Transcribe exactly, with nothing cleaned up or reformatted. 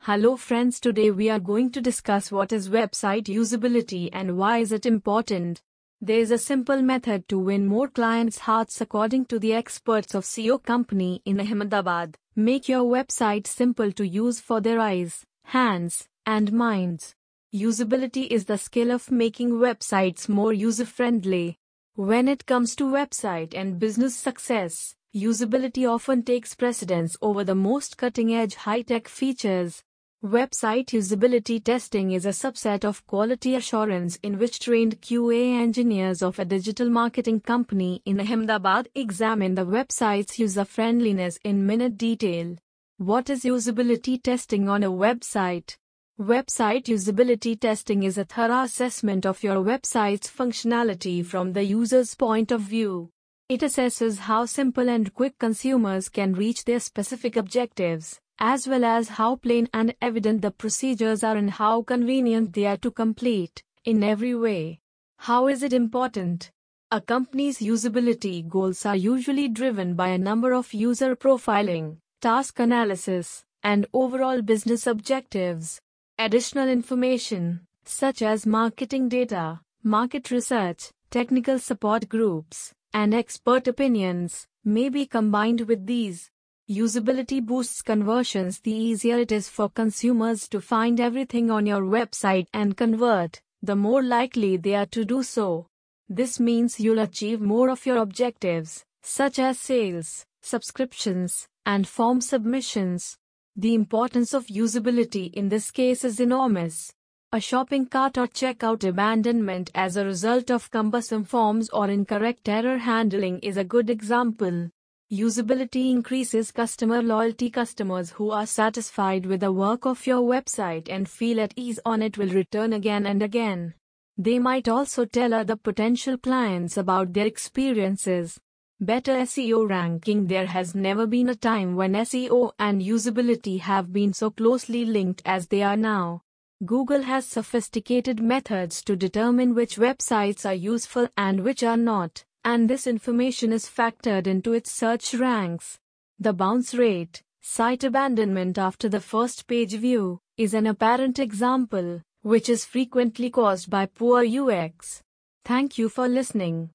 Hello friends, today we are going to discuss what is website usability and why is it important. There is a simple method to win more clients' hearts according to the experts of S E O company in Ahmedabad. Make your website simple to use for their eyes, hands, and minds. Usability is the skill of making websites more user-friendly. When it comes to website and business success, usability often takes precedence over the most cutting-edge high-tech features. Website usability testing is a subset of quality assurance in which trained Q A engineers of a digital marketing company in Ahmedabad examine the website's user-friendliness in minute detail. What is usability testing on a website? Website usability testing is a thorough assessment of your website's functionality from the user's point of view. It assesses how simple and quick consumers can reach their specific objectives, as well as how plain and evident the procedures are and how convenient they are to complete, in every way. How is it important? A company's usability goals are usually driven by a number of user profiling, task analysis, and overall business objectives. Additional information, such as marketing data, market research, technical support groups, and expert opinions, may be combined with these. Usability boosts conversions. The easier it is for consumers to find everything on your website and convert, the more likely they are to do so. This means you'll achieve more of your objectives, such as sales, subscriptions, and form submissions. The importance of usability in this case is enormous. A shopping cart or checkout abandonment as a result of cumbersome forms or incorrect error handling is a good example. Usability increases customer loyalty. Customers who are satisfied with the work of your website and feel at ease on it will return again and again. They might also tell other potential clients about their experiences. Better S E O ranking. There has never been a time when S E O and usability have been so closely linked as they are now. Google has sophisticated methods to determine which websites are useful and which are not, and this information is factored into its search ranks. The bounce rate, site abandonment after the first page view, is an apparent example, which is frequently caused by poor U X. Thank you for listening.